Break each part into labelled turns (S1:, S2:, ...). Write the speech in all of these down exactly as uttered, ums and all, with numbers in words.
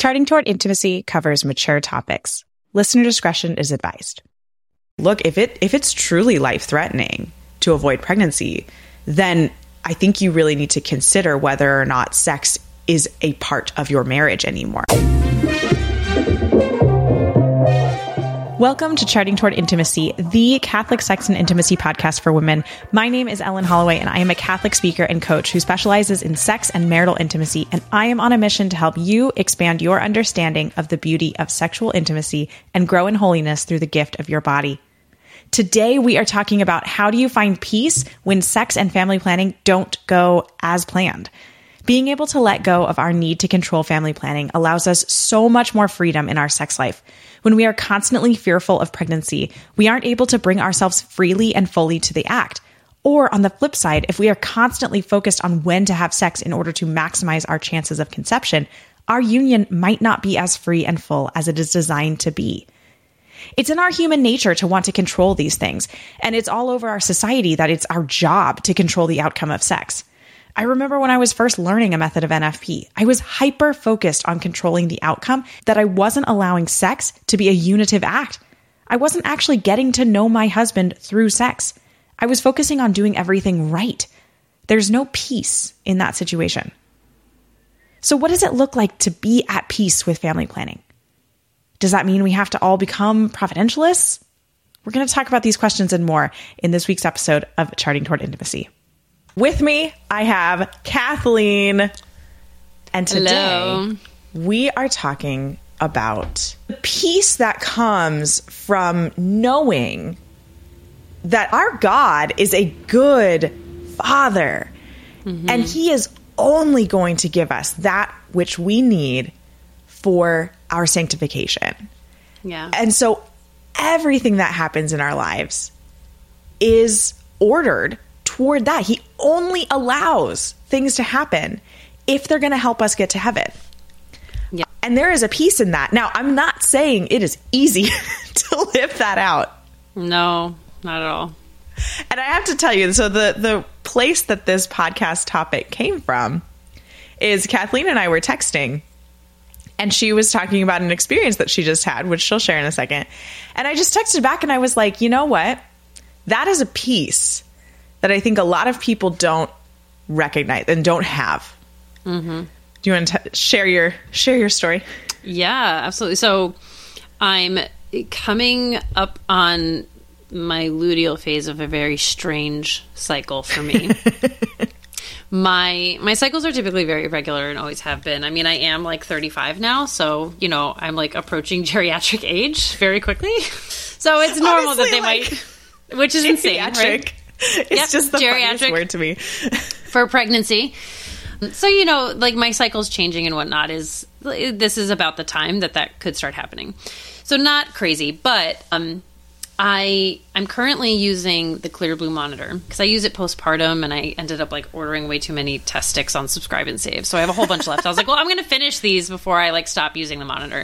S1: Charting Toward Intimacy covers mature topics. Listener discretion is advised. Look, if it if it's truly life-threatening to avoid pregnancy, then I think you really need to consider whether or not sex is a part of your marriage anymore. Welcome to Charting Toward Intimacy, the Catholic sex and intimacy podcast for women. My name is Ellen Holloway, and I am a Catholic speaker and coach who specializes in sex and marital intimacy, and I am on a mission to help you expand your understanding of the beauty of sexual intimacy and grow in holiness through the gift of your body. Today, we are talking about how do you find peace when sex and family planning don't go as planned. Being able to let go of our need to control family planning allows us so much more freedom in our sex life. When we are constantly fearful of pregnancy, we aren't able to bring ourselves freely and fully to the act. Or on the flip side, if we are constantly focused on when to have sex in order to maximize our chances of conception, our union might not be as free and full as it is designed to be. It's in our human nature to want to control these things, and it's all over our society that it's our job to control the outcome of sex. I remember when I was first learning a method of N F P, I was hyper-focused on controlling the outcome that I wasn't allowing sex to be a unitive act. I wasn't actually getting to know my husband through sex. I was focusing on doing everything right. There's no peace in that situation. So what does it look like to be at peace with family planning? Does that mean we have to all become providentialists? We're going to talk about these questions and more in this week's episode of Charting Toward Intimacy. With me, I have Kathleen. And today, Hello. We are talking about the peace that comes from knowing that our God is a good Father. Mm-hmm. And He is only going to give us that which we need for our sanctification. Yeah. And so everything that happens in our lives is ordered toward that. He only allows things to happen if they're going to help us get to heaven. Yeah. And there is a peace in that. Now, I'm not saying it is easy to live that out.
S2: No, not at all.
S1: And I have to tell you, so the, the place that this podcast topic came from is Kathleen and I were texting, and she was talking about an experience that she just had, which she'll share in a second. And I just texted back and I was like, you know what? That is a piece that I think a lot of people don't recognize and don't have. Mm-hmm. Do you want to t- share your share your story?
S2: Yeah, absolutely. So I'm coming up on my luteal phase of a very strange cycle for me. My my cycles are typically very regular and always have been. I mean, I am like thirty-five now, so, you know, I'm like approaching geriatric age very quickly. So it's normal Honestly, that they like, might, which is insane, right?
S1: It's yep, just the funniest word to me.
S2: For pregnancy. So, you know, like my cycle's changing and whatnot is, this is about the time that that could start happening. So not crazy, but um, I, I'm currently using the Clearblue monitor because I use it postpartum and I ended up like ordering way too many test sticks on Subscribe and Save. So I have a whole bunch left. I was like, well, I'm going to finish these before I like stop using the monitor.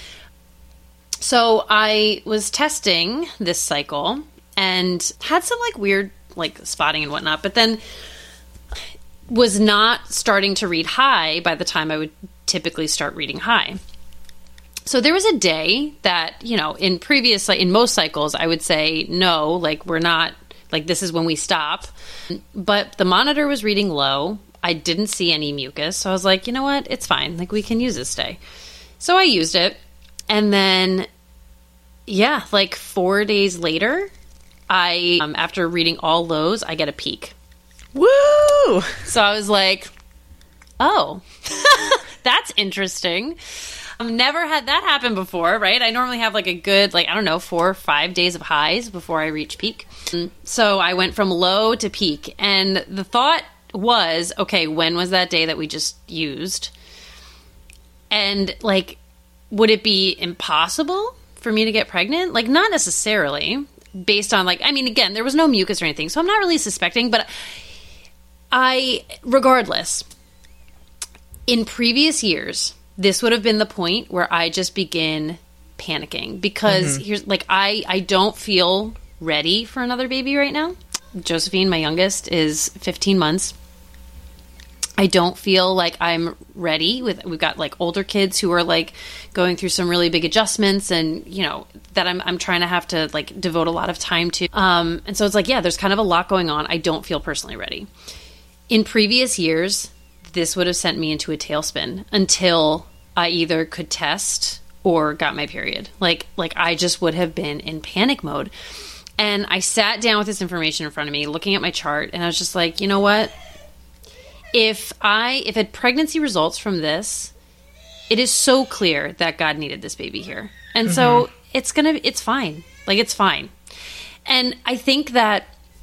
S2: So I was testing this cycle and had some like weird like spotting and whatnot, but then was not starting to read high by the time I would typically start reading high. So there was a day that, you know, in previous, like in most cycles, I would say, no, like we're not, like this is when we stop. But the monitor was reading low. I didn't see any mucus. So I was like, you know what? It's fine. Like we can use this day. So I used it. And then, yeah, like four days later, I, um, after reading all lows, I get a peak.
S1: Woo!
S2: So I was like, oh, that's interesting. I've never had that happen before, right? I normally have like a good, like, I don't know, four or five days of highs before I reach peak. So I went from low to peak. And the thought was, okay, when was that day that we just used? And like, would it be impossible for me to get pregnant? Like, not necessarily. Based on like, I mean, again, there was no mucus or anything, so I'm not really suspecting, but I, regardless, in previous years, this would have been the point where I just begin panicking because mm-hmm. here's like, I, I don't feel ready for another baby right now. Josephine, my youngest, is fifteen months. I don't feel like I'm ready with, we've got like older kids who are like going through some really big adjustments and, you know, that I'm, I'm trying to have to like devote a lot of time to. Um, and so it's like, yeah, there's kind of a lot going on. I don't feel personally ready. In previous years, this would have sent me into a tailspin until I either could test or got my period. Like, like I just would have been in panic mode. And I sat down with this information in front of me, looking at my chart, and I was just like, you know what? If I, if a pregnancy results from this, it is so clear that God needed this baby here. And mm-hmm. so it's going to, it's fine. Like, it's fine. And I think that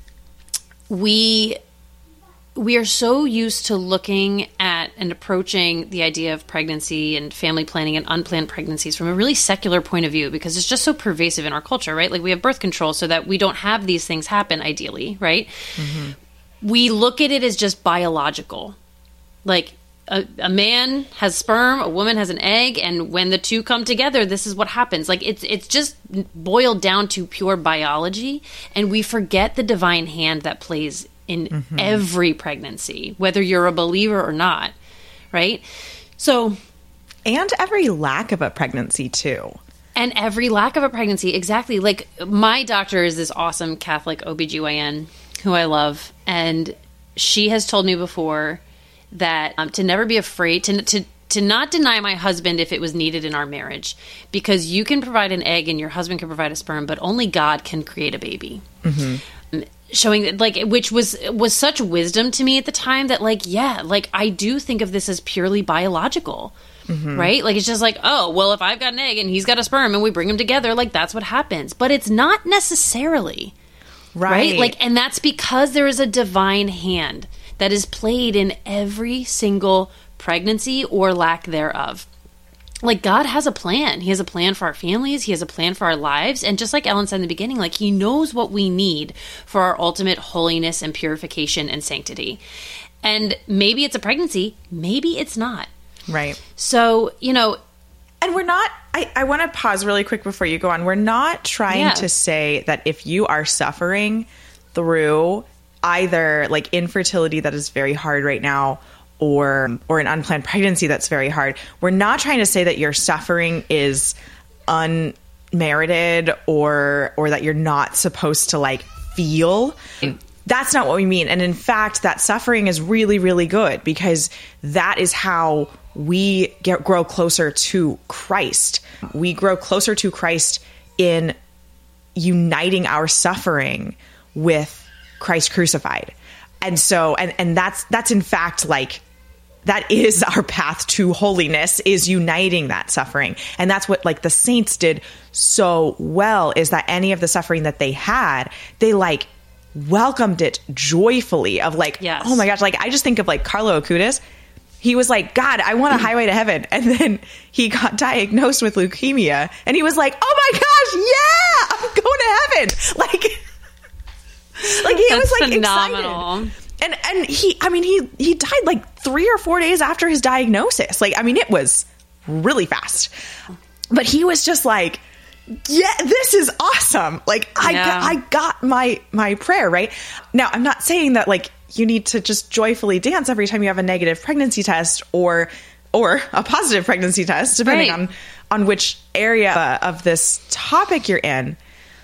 S2: we, we are so used to looking at and approaching the idea of pregnancy and family planning and unplanned pregnancies from a really secular point of view, because it's just so pervasive in our culture, right? Like, we have birth control so that we don't have these things happen ideally, right? Mm-hmm. We look at it as just biological. Like, a, a man has sperm, a woman has an egg, and when the two come together, this is what happens. Like, it's it's just boiled down to pure biology, and we forget the divine hand that plays in mm-hmm. every pregnancy, whether you're a believer or not, right? So,
S1: and every lack of a pregnancy too.
S2: And every lack of a pregnancy, exactly. Like, my doctor is this awesome Catholic O B G Y N who I love, and she has told me before that um, to never be afraid, to, to to not deny my husband if it was needed in our marriage, because you can provide an egg and your husband can provide a sperm, but only God can create a baby. Mm-hmm. Showing that, like, which was was such wisdom to me at the time that, like, yeah, like, I do think of this as purely biological. Mm-hmm. Right? Like, it's just like, oh, well, if I've got an egg and he's got a sperm and we bring them together, like, that's what happens. But it's not necessarily. Right. right. Like, and that's because there is a divine hand that is played in every single pregnancy or lack thereof. Like, God has a plan. He has a plan for our families. He has a plan for our lives. And just like Ellen said in the beginning, like, he knows what we need for our ultimate holiness and purification and sanctity. And maybe it's a pregnancy. Maybe it's not.
S1: Right.
S2: So, you know,
S1: and we're not, I, I want to pause really quick before you go on. We're not trying yeah. to say that if you are suffering through either like infertility that is very hard right now, or or an unplanned pregnancy that's very hard, we're not trying to say that your suffering is unmerited or or that you're not supposed to like feel. That's not what we mean. And in fact, that suffering is really, really good, because that is how we get, grow closer to Christ. We grow closer to Christ in uniting our suffering with Christ crucified. And so, and, and that's, that's in fact, like, that is our path to holiness, is uniting that suffering. And that's what, like, the saints did so well, is that any of the suffering that they had, they like welcomed it joyfully, of like, yes. oh my gosh, like, I just think of like Carlo Acutis. He was like, God, I want a highway to heaven. And then he got diagnosed with leukemia, and he was like, oh my gosh, yeah, I'm going to heaven. Like, like he
S2: That's
S1: was like
S2: phenomenal.
S1: excited. And, and he, I mean, he, he died like three or four days after his diagnosis. Like, I mean, it was really fast, but he was just like, yeah, this is awesome. Like, I
S2: yeah.
S1: got, I got my, my prayer right now. I'm not saying that like you need to just joyfully dance every time you have a negative pregnancy test or, or a positive pregnancy test, depending right. on, on which area of this topic you're in.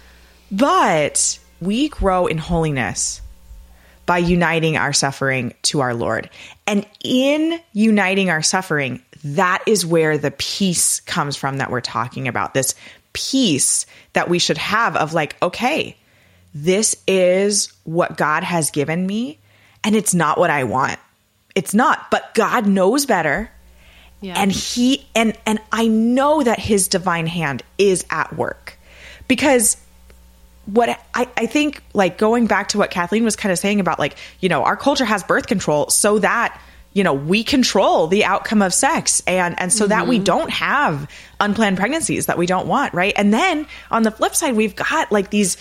S1: But we grow in holiness by uniting our suffering to our Lord. And in uniting our suffering, that is where the peace comes from that we're talking about. This peace that we should have of like, okay, this is what God has given me, and it's not what I want. It's not, but God knows better. Yeah. And he, and, and I know that his divine hand is at work, because what I, I think, like, going back to what Kathleen was kind of saying about, like, you know, our culture has birth control so that, you know, we control the outcome of sex, and, and so mm-hmm. that we don't have unplanned pregnancies that we don't want. Right. And then on the flip side, we've got like these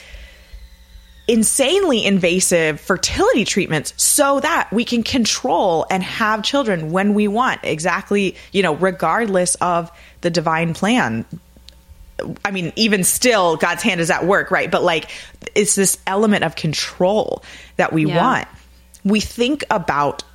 S1: insanely invasive fertility treatments so that we can control and have children when we want, exactly, you know, regardless of the divine plan. I mean, even still, God's hand is at work, right? But like, it's this element of control that we yeah. want. We think about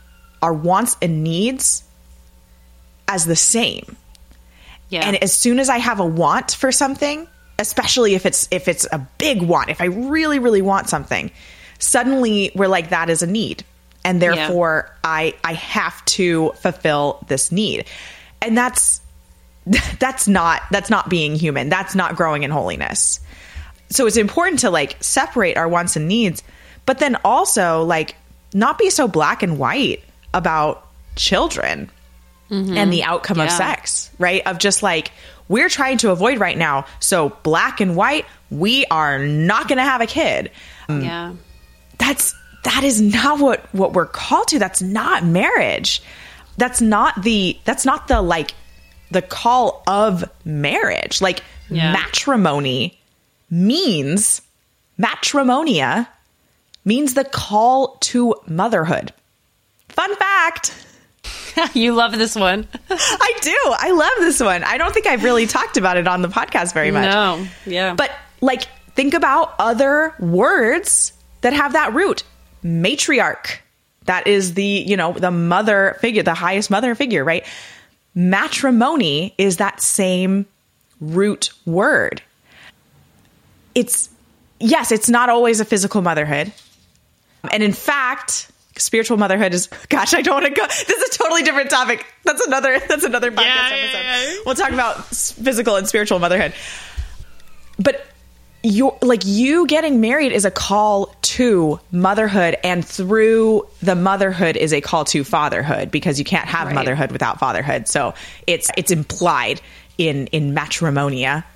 S1: our wants and needs as the same.
S2: Yeah.
S1: And as soon as I have a want for something, especially if it's if it's a big want, if I really, really want something, suddenly we're like, that is a need. And therefore yeah. I I have to fulfill this need. And that's that's not that's not being human. That's not growing in holiness. So it's important to like separate our wants and needs, but then also like not be so black and white about children mm-hmm. and the outcome yeah. of sex, right? Of just like, we're trying to avoid right now. So black and white, we are not going to have a kid.
S2: Yeah.
S1: That's, that is not what, what we're called to. That's not marriage. That's not the, that's not the, like the call of marriage. Like yeah. matrimony means, matrimonia means the call to motherhood. Fun fact.
S2: You love this one.
S1: I do. I love this one. I don't think I've really talked about it on the podcast very much.
S2: No. Yeah.
S1: But like, think about other words that have that root. Matriarch. That is the, you know, the mother figure, the highest mother figure, right? Matrimony is that same root word. It's, yes, it's not always a physical motherhood. And in fact, spiritual motherhood is, gosh, I don't want to go. This is a totally different topic. That's another, that's another podcast
S2: yeah,
S1: episode.
S2: Yeah, yeah.
S1: We'll talk about physical and spiritual motherhood. But you like you getting married is a call to motherhood, and through the motherhood is a call to fatherhood, because you can't have right. motherhood without fatherhood. So it's, it's implied in, in matrimonia.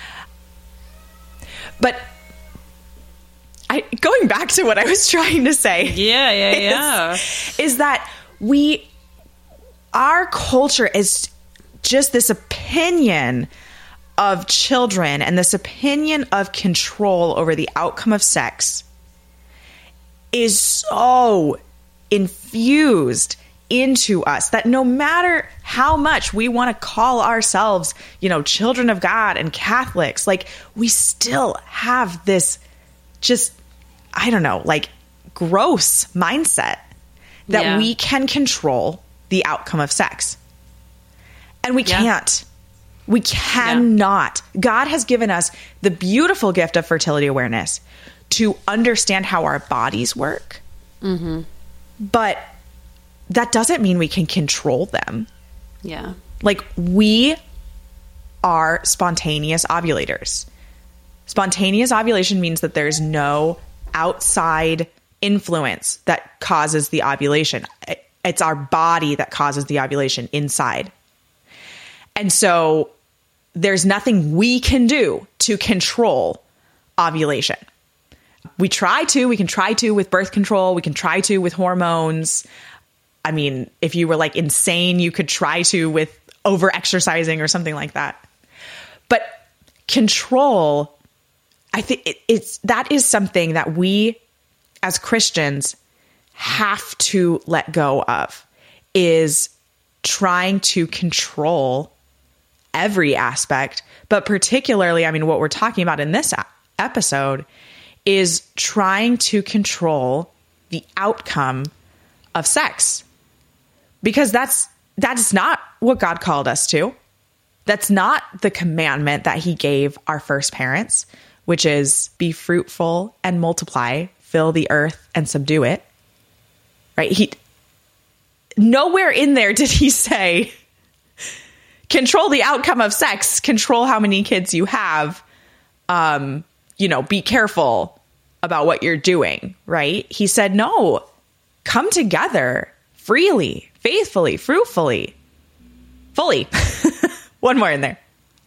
S1: But I, going back to what I was trying to say.
S2: Yeah, yeah,
S1: is,
S2: yeah.
S1: Is that we, our culture is just this opinion of children and this opinion of control over the outcome of sex is so infused into us that no matter how much we want to call ourselves, you know, children of God and Catholics, like we still have this just, I don't know, like gross mindset that yeah. we can control the outcome of sex. And we yeah. can't. We cannot. Yeah. God has given us the beautiful gift of fertility awareness to understand how our bodies work. Mm-hmm. But that doesn't mean we can control them.
S2: Yeah.
S1: Like we are spontaneous ovulators. Spontaneous ovulation means that there's no outside influence that causes the ovulation. It's our body that causes the ovulation inside. And so there's nothing we can do to control ovulation. We try to, we can try to with birth control. We can try to with hormones. I mean, if you were like insane, you could try to with over exercising or something like that. But control, I think it, it's, that is something that we as Christians have to let go of, is trying to control every aspect, but particularly, I mean, what we're talking about in this episode is trying to control the outcome of sex, because that's, that's not what God called us to. That's not the commandment that he gave our first parents, which is be fruitful and multiply, fill the earth and subdue it. Right? He, nowhere in there did he say, control the outcome of sex, control how many kids you have, um, you know, be careful about what you're doing, right? He said, no, come together freely, faithfully, fruitfully, fully. One more in there.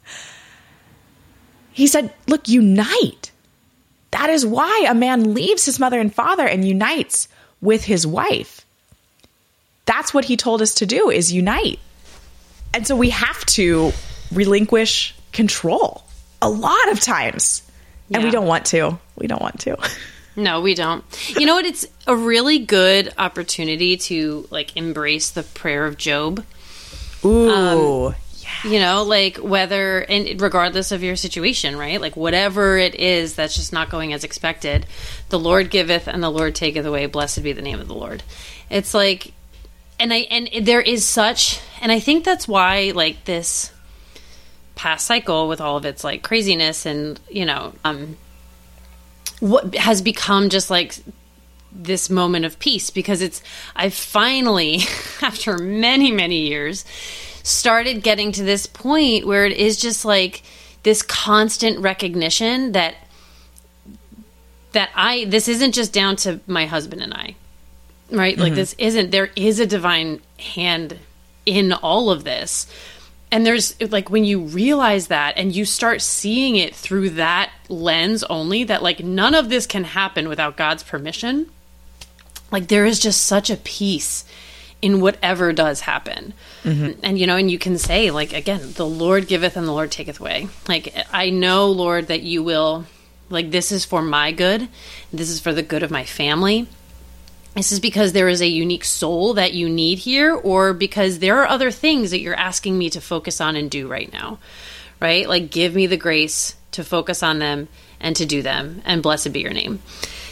S1: He said, look, unite. That is why a man leaves his mother and father and unites with his wife. That's what he told us to do, is unite. And so we have to relinquish control a lot of times. Yeah. And we don't want to. We don't want to.
S2: No, we don't. You know what? It's a really good opportunity to like embrace the prayer of Job.
S1: Ooh. Um,
S2: yeah. You know, like whether, and regardless of your situation, right? Like whatever it is that's just not going as expected, the Lord giveth and the Lord taketh away. Blessed be the name of the Lord. It's like, and I, and there is such, and I think that's why, like, this past cycle with all of its like craziness and, you know, um, what has become just like this moment of peace, because it's, I've finally, after many, many years, started getting to this point where it is just like this constant recognition that, that I, this isn't just down to my husband and I, right? Mm-hmm. Like this isn't, there is a divine hand in all of this. And there's like, when you realize that and you start seeing it through that lens only, that like none of this can happen without God's permission, like there is just such a peace in whatever does happen. Mm-hmm. And, you know, and you can say like, again, the Lord giveth and the Lord taketh away. Like, I know, Lord, that you will, like, this is for my good. This is for the good of my family. This is because there is a unique soul that you need here, or because there are other things that you're asking me to focus on and do right now, right? Like, give me the grace to focus on them and to do them, and blessed be your name.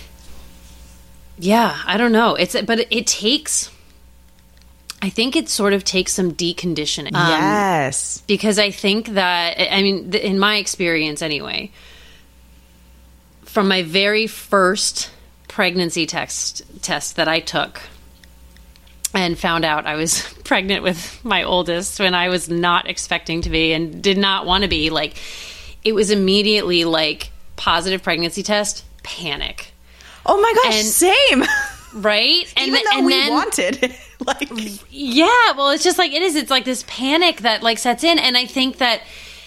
S2: Yeah, I don't know. It's, but it, it takes, I think it sort of takes some deconditioning. Um,
S1: yes.
S2: Because I think that, I mean, in my experience anyway, from my very first pregnancy test test that I took and found out I was pregnant with my oldest when I was not expecting to be and did not want to be, like, it was immediately like positive pregnancy test, panic.
S1: Oh my gosh, and, same.
S2: Right?
S1: And Even though and we then, wanted like
S2: yeah, well, it's just like it is. It's like this panic that like sets in, and I think that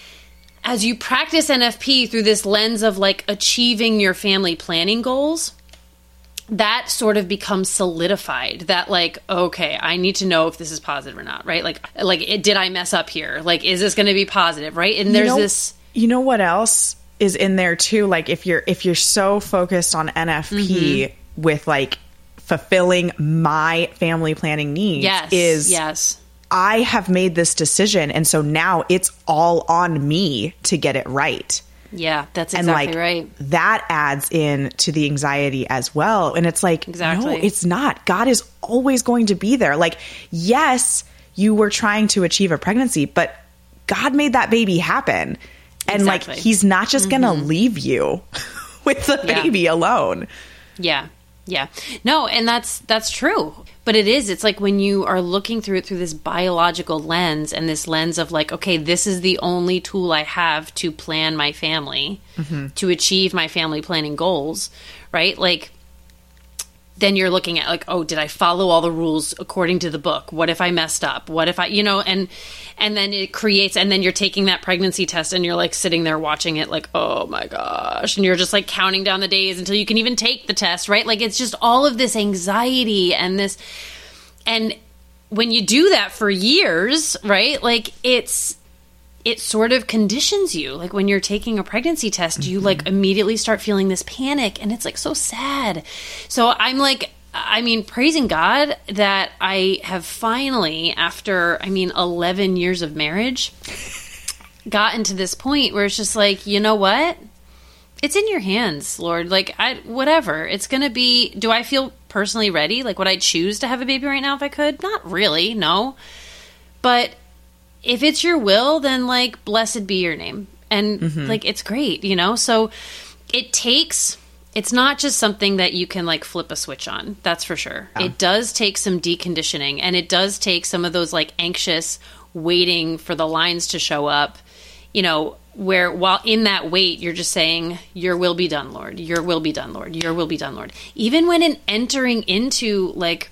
S2: as you practice N F P through this lens of like achieving your family planning goals, that sort of becomes solidified, that like, okay, I need to know if this is positive or not, right? Like, like it, did I mess up here? Like, is this going to be positive, right? And there's
S1: you know, this... You know what else is in there too? Like, if you're if you're so focused on N F P mm-hmm. with like fulfilling my family planning needs,
S2: yes,
S1: is
S2: yes.
S1: I have made this decision, and so now it's all on me to get it right.
S2: Yeah, that's exactly
S1: and like,
S2: right.
S1: That adds in to the anxiety as well. And it's like, exactly. No, it's not. God is always going to be there. Like, yes, you were trying to achieve a pregnancy, but God made that baby happen. And exactly. like, he's not just mm-hmm. going to leave you with the yeah. baby alone.
S2: Yeah. Yeah. No, and that's that's true. But it is. It's like when you are looking through it through this biological lens, and this lens of like, okay, this is the only tool I have to plan my family, mm-hmm. to achieve my family planning goals, right? Like, then you're looking at like, oh, did I follow all the rules according to the book? What if I messed up? What if I, you know, and and then it creates, and then you're taking that pregnancy test and you're like sitting there watching it like, oh my gosh. And you're just like counting down the days until you can even take the test, right? Like, it's just all of this anxiety and this, and when you do that for years, right? Like, it's, it sort of conditions you. Like, when you're taking a pregnancy test, mm-hmm. you like immediately start feeling this panic, and it's like so sad. So I'm like, I mean, praising God that I have finally, after, I mean, eleven years of marriage, gotten to this point where it's just like, you know what? It's in your hands, Lord. Like, I, whatever. It's going to be, do I feel personally ready? Like, would I choose to have a baby right now if I could? Not really, no. But if it's your will, then like, blessed be your name. And mm-hmm. like, it's great, you know? So it takes, it's not just something that you can like flip a switch on. That's for sure. Yeah. It does take some deconditioning, and it does take some of those like anxious waiting for the lines to show up, you know, where while in that wait, you're just saying, your will be done, Lord, your will be done, Lord, your will be done, Lord. Even when in entering into like,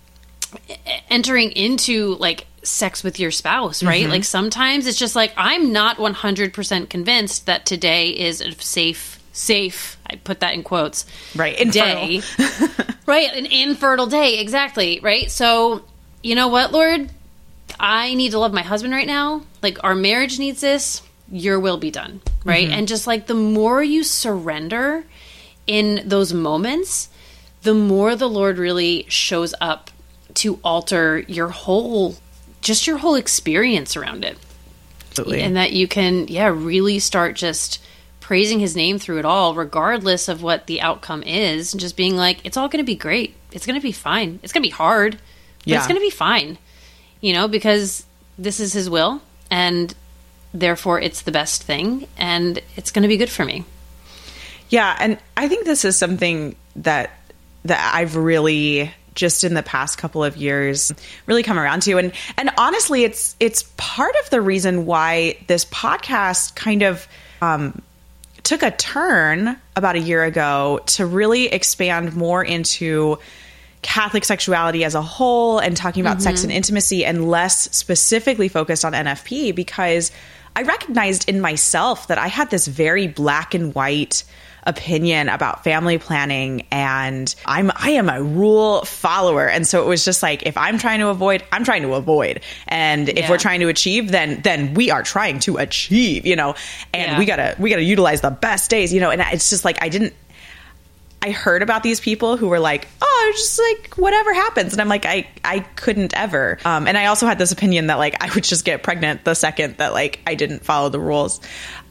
S2: entering into like sex with your spouse, right? Mm-hmm. Like, sometimes it's just like, I'm not one hundred percent convinced that today is a safe, safe, I put that in quotes,
S1: right, infertile.
S2: Day, right? An infertile day. Exactly. Right. So, you know what, Lord, I need to love my husband right now. Like, our marriage needs this. Your will be done. Right. Mm-hmm. And just like, the more you surrender in those moments, the more the Lord really shows up to alter your whole, just your whole experience around it. Absolutely. And that you can, yeah, really start just praising his name through it all, regardless of what the outcome is, and just being like, it's all going to be great. It's going to be fine. It's going to be hard, But
S1: yeah.
S2: it's going to be fine, you know, because this is his will and therefore it's the best thing and it's going to be good for me.
S1: Yeah. And I think this is something that, that I've really just in the past couple of years really come around to. And, and honestly, it's, it's part of the reason why this podcast kind of, um, took a turn about a year ago to really expand more into Catholic sexuality as a whole and talking about mm-hmm. sex and intimacy and less specifically focused on N F P, because I recognized in myself that I had this very black and white opinion about family planning, and I'm I am a rule follower. And so it was just like, if I'm trying to avoid, I'm trying to avoid. And if
S2: yeah.
S1: we're trying to achieve, then then we are trying to achieve, you know, and
S2: yeah.
S1: we gotta we gotta utilize the best days, you know. And it's just like I didn't I heard about these people who were like, oh, just like whatever happens. And I'm like, I, I couldn't ever. Um, and I also had this opinion that like I would just get pregnant the second that like I didn't follow the rules.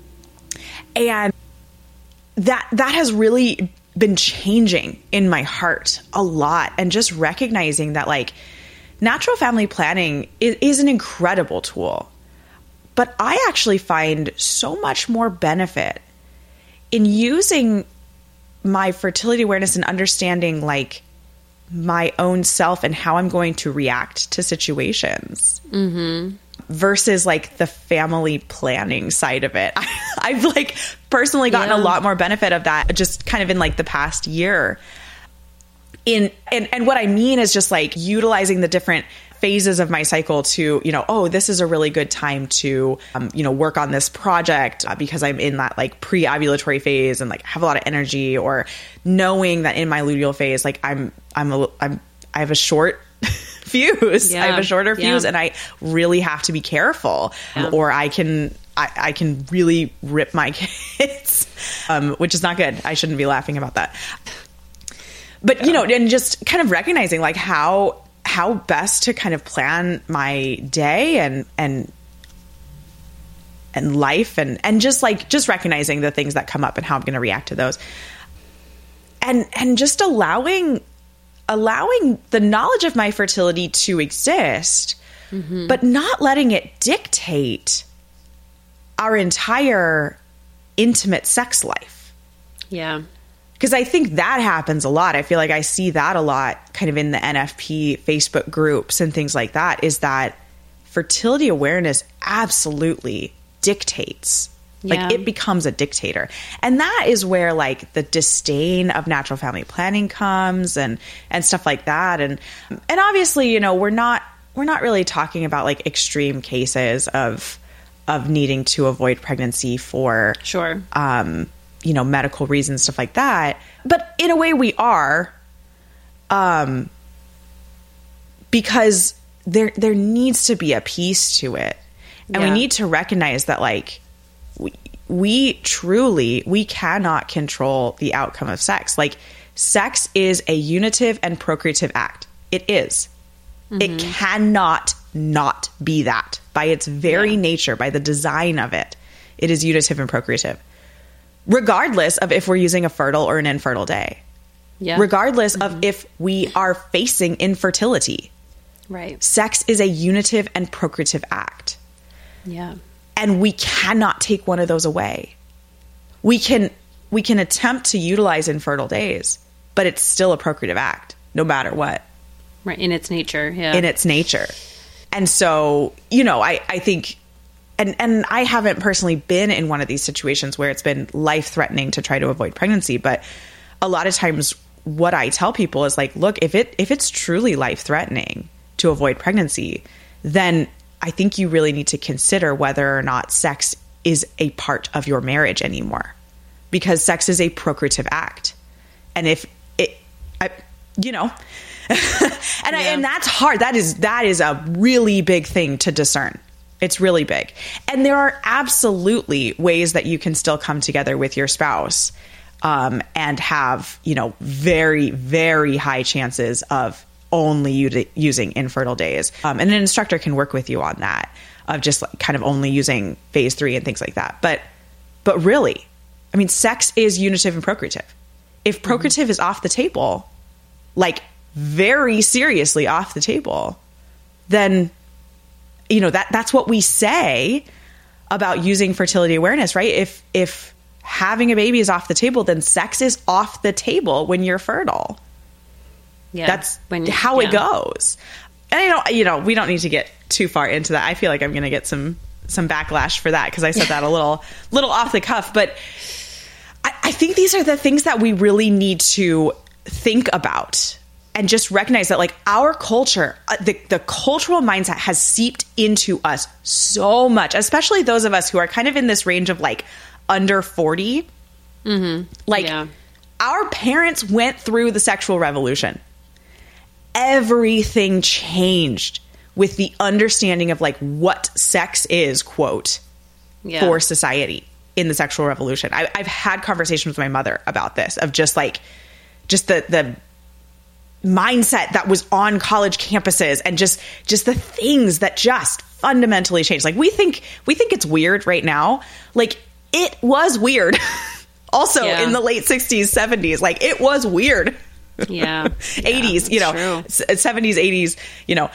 S1: And that that has really been changing in my heart a lot, and just recognizing that like natural family planning is, is an incredible tool, but I actually find so much more benefit in using my fertility awareness and understanding like my own self and how I'm going to react to situations. Mm-hmm. Versus like the family planning side of it. I, I've like personally gotten yeah. a lot more benefit of that just kind of in like the past year. In and, and what I mean is just like utilizing the different phases of my cycle to, you know, oh, this is a really good time to, um, you know, work on this project uh, because I'm in that like pre-ovulatory phase and like have a lot of energy, or knowing that in my luteal phase, like I'm, I'm, a, I'm, I have a short fuse.
S2: Yeah.
S1: I have a shorter fuse,
S2: yeah.
S1: and I really have to be careful, yeah. or I can, I, I can really rip my kids, um, which is not good. I shouldn't be laughing about that. But, yeah. you know, and just kind of recognizing like how, how best to kind of plan my day and, and, and life and, and just like, just recognizing the things that come up and how I'm going to react to those. And, and just allowing allowing the knowledge of my fertility to exist, mm-hmm. but not letting it dictate our entire intimate sex life.
S2: Yeah.
S1: Because I think that happens a lot. I feel like I see that a lot kind of in the N F P Facebook groups and things like that, is that fertility awareness absolutely dictates.
S2: Yeah.
S1: Like it becomes a dictator. And that is where like the disdain of natural family planning comes and, and stuff like that. And, and obviously, you know, we're not, we're not really talking about like extreme cases of, of needing to avoid pregnancy for,
S2: sure.
S1: um, you know, medical reasons, stuff like that. But in a way we are, um, because there, there needs to be a piece to it. And
S2: yeah.
S1: we need to recognize that like, We, we truly, we cannot control the outcome of sex. Like sex is a unitive and procreative act. It is. Mm-hmm. It cannot not be that by its very yeah. nature, by the design of it. It is unitive and procreative, regardless of if we're using a fertile or an infertile day,
S2: yeah.
S1: regardless
S2: mm-hmm.
S1: of if we are facing infertility.
S2: Right.
S1: Sex is a unitive and procreative act.
S2: Yeah.
S1: And we cannot take one of those away. We can we can attempt to utilize infertile days, but it's still a procreative act, no matter what.
S2: Right, in its nature, yeah.
S1: In its nature. And so, you know, I, I think, and, and I haven't personally been in one of these situations where it's been life-threatening to try to avoid pregnancy, but a lot of times what I tell people is like, look, if it if it's truly life-threatening to avoid pregnancy, then I think you really need to consider whether or not sex is a part of your marriage anymore, because sex is a procreative act. And if it, I, you know, and, yeah. I, and that's hard. That is, that is a really big thing to discern. It's really big. And there are absolutely ways that you can still come together with your spouse, um, and have, you know, very, very high chances of only u- using infertile days. Um, and an instructor can work with you on that, of just like kind of only using phase three and things like that. But, but really, I mean, sex is unitive and procreative. If procreative mm-hmm. is off the table, like very seriously off the table, then, you know, that that's what we say about using fertility awareness, right? If, if having a baby is off the table, then sex is off the table when you're fertile.
S2: Yeah.
S1: That's
S2: when,
S1: how
S2: yeah.
S1: it goes. And I don't, you know, we don't need to get too far into that. I feel like I'm going to get some, some backlash for that, because I said that a little, little off the cuff, but I, I think these are the things that we really need to think about and just recognize that, like, our culture, uh, the, the cultural mindset has seeped into us so much, especially those of us who are kind of in this range of like under forty.
S2: Mm-hmm.
S1: Like
S2: yeah.
S1: our parents went through the sexual revolution. Everything changed with the understanding of like what sex is, quote,
S2: yeah.
S1: for society in the sexual revolution. I, I've had conversations with my mother about this, of just like, just the, the mindset that was on college campuses, and just, just the things that just fundamentally changed. Like, we think, we think it's weird right now. Like, it was weird also
S2: yeah.
S1: in the late sixties, seventies. Like, it was weird.
S2: Yeah.
S1: eighties,
S2: yeah,
S1: you know, true. seventies, eighties, you know.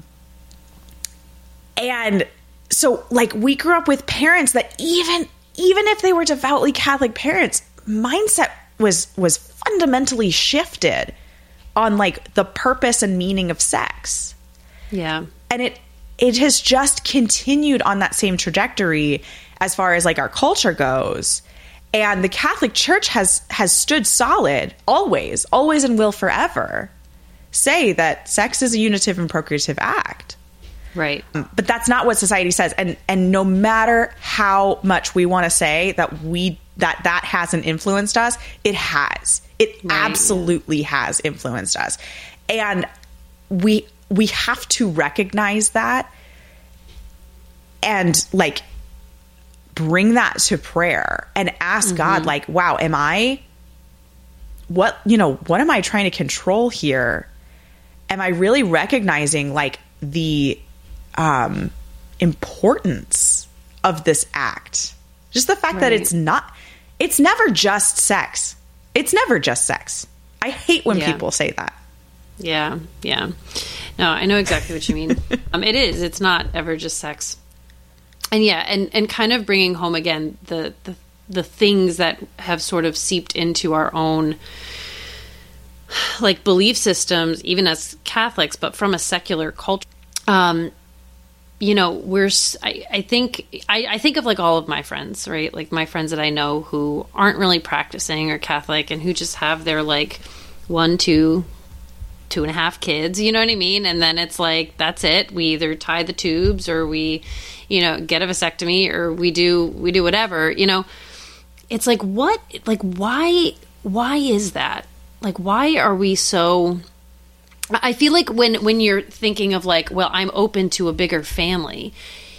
S1: And so, like, we grew up with parents that even, even if they were devoutly Catholic parents, mindset was, was fundamentally shifted on like the purpose and meaning of sex.
S2: Yeah.
S1: And it, it has just continued on that same trajectory as far as like our culture goes. And the Catholic Church has, has stood solid always, always and will forever say that sex is a unitive and procreative act.
S2: Right.
S1: But that's not what society says. And, and no matter how much we want to say that we, that that hasn't influenced us, it has. It right. absolutely has influenced us. And we, we have to recognize that and like bring that to prayer and ask mm-hmm. God, like, wow, am I, what, you know, what am I trying to control here? Am I really recognizing like the um, importance of this act? Just the fact right. that it's not, it's never just sex. It's never just sex. I hate when
S2: yeah.
S1: people say that.
S2: Yeah. Yeah. No, I know exactly what you mean. um, it is, it's not ever just sex. And yeah, and, and kind of bringing home again the, the the things that have sort of seeped into our own like belief systems, even as Catholics, but from a secular culture. Um, you know, we're I, I think I, I think of like all of my friends, right? Like my friends that I know who aren't really practicing or Catholic, and who just have their like one, two, two and a half kids. You know what I mean? And then it's like that's it. We either tie the tubes or we, you know, get a vasectomy, or we do, we do whatever, you know. It's like, what, like, why, why is that? Like, why are we so, I feel like when, when you're thinking of like, well, I'm open to a bigger family,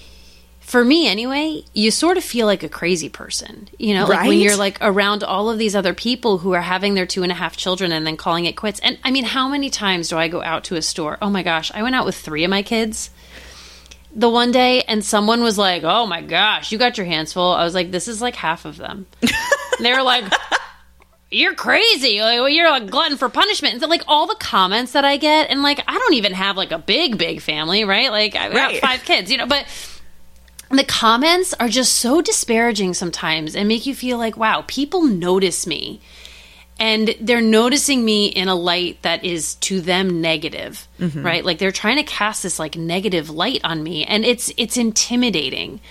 S2: for me anyway, you sort of feel like a crazy person, you know, like right? when you're like around all of these other people who are having their two and a half children and then calling it quits. And I mean, how many times do I go out to a store? Oh my gosh, I went out with three of my kids the one day, and someone was like, oh my gosh, you got your hands full. I was like, this is like half of them. They were like, you're crazy. Like, well, you're a glutton for punishment. And so, like, all the comments that I get, and like, I don't even have like a big, big family, right? Like, I've
S1: right.
S2: got five kids, you know, but the comments are just so disparaging sometimes and make you feel like, wow, people notice me. And they're noticing me in a light that is to them negative, mm-hmm. right? Like they're trying to cast this like negative light on me, and it's it's intimidating,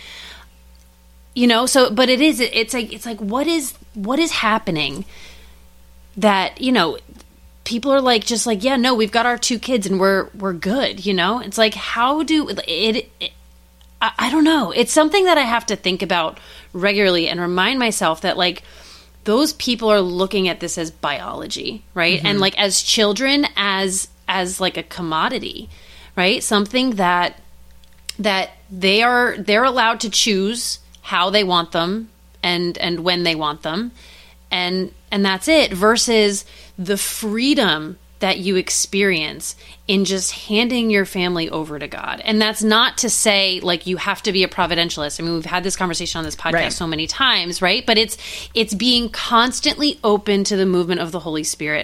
S2: you know. So, but it is it's like it's like what is what is happening that, you know, people are like just like, yeah, no, we've got our two kids and we're we're good, you know. It's like, how do it? it I, I don't know. It's something that I have to think about regularly and remind myself that like, those people are looking at this as biology, right? Mm-hmm. And like as children, as as like a commodity, right? Something that that they are they're allowed to choose how they want them and and when they want them, and and that's it. Versus the freedom that you experience in just handing your family over to God. And that's not to say like you have to be a providentialist. I mean, we've had this conversation on this podcast right. so many times, right? But it's it's being constantly open to the movement of the Holy Spirit.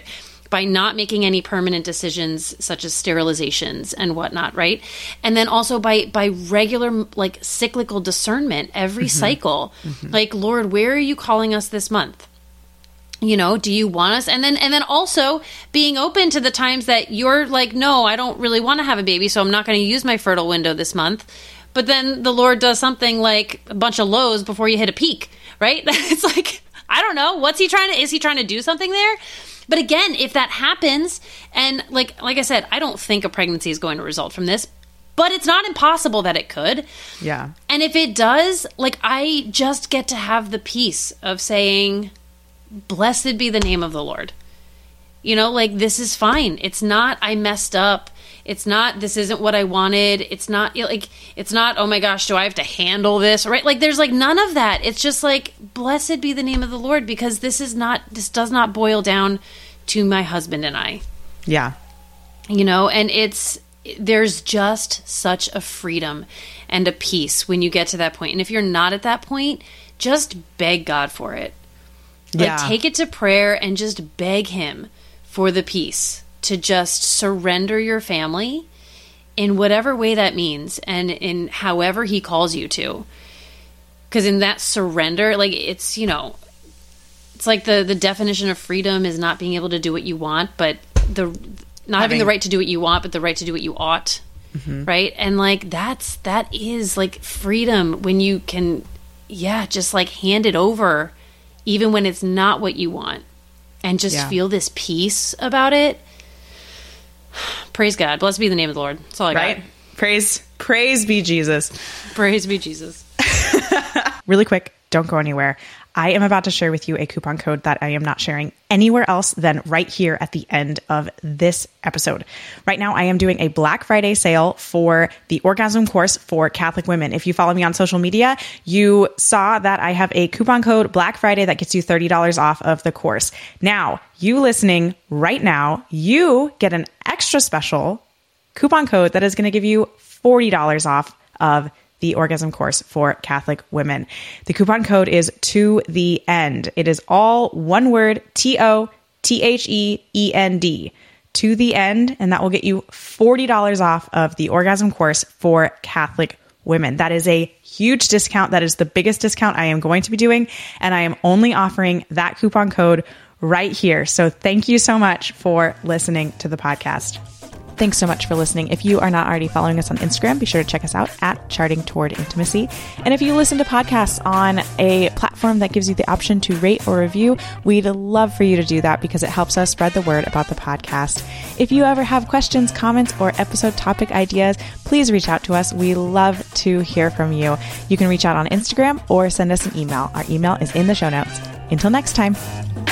S2: by not making any permanent decisions such as sterilizations and whatnot, right? And then also by by regular, like, cyclical discernment every mm-hmm. cycle. Mm-hmm. Like, Lord, where are you calling us this month? You know, do you want us? And then and then also being open to the times that you're like, no, I don't really want to have a baby, so I'm not going to use my fertile window this month. But then the Lord does something like a bunch of lows before you hit a peak, right? It's like, I don't know. What's he trying to, is he trying to do something there? But again, if that happens, and like like I said, I don't think a pregnancy is going to result from this, but it's not impossible that it could.
S1: Yeah.
S2: And if it does, like, I just get to have the peace of saying, blessed be the name of the Lord. You know, like, this is fine. It's not, I messed up. It's not, this isn't what I wanted. It's not, like, it's not, oh my gosh, do I have to handle this? Right? Like, there's, like, none of that. It's just, like, blessed be the name of the Lord, because this is not, this does not boil down to my husband and I.
S1: Yeah.
S2: You know, and it's, there's just such a freedom and a peace when you get to that point. And if you're not at that point, just beg God for it. Like,
S1: yeah.
S2: take it to prayer and just beg him for the peace to just surrender your family in whatever way that means, and in however he calls you to. Because in that surrender, like, it's, you know, it's like the, the definition of freedom is not being able to do what you want, but the not having, having the right to do what you want, but the right to do what you ought. Mm-hmm. Right? And, like, that's, that is, like, freedom when you can, yeah, just, like, hand it over even when it's not what you want, and just yeah. feel this peace about it. Praise God. Blessed be the name of the Lord. That's all I
S1: right?
S2: got.
S1: Praise, praise be Jesus.
S2: Praise be Jesus.
S1: Really quick, don't go anywhere. I am about to share with you a coupon code that I am not sharing anywhere else than right here at the end of this episode. Right now, I am doing a Black Friday sale for the Orgasm course for Catholic women. If you follow me on social media, you saw that I have a coupon code Black Friday that gets you thirty dollars off of the course. Now, you listening right now, you get an extra special coupon code that is going to give you forty dollars off of the Orgasm course for Catholic women. The coupon code is to the end. It is all one word, T O T H E E N D, to the end. And that will get you forty dollars off of the Orgasm course for Catholic women. That is a huge discount. That is the biggest discount I am going to be doing. And I am only offering that coupon code right here. So thank you so much for listening to the podcast. Thanks so much for listening. If you are not already following us on Instagram, be sure to check us out at Charting Toward Intimacy. And if you listen to podcasts on a platform that gives you the option to rate or review, we'd love for you to do that because it helps us spread the word about the podcast. If you ever have questions, comments, or episode topic ideas, please reach out to us. We love to hear from you. You can reach out on Instagram or send us an email. Our email is in the show notes. Until next time.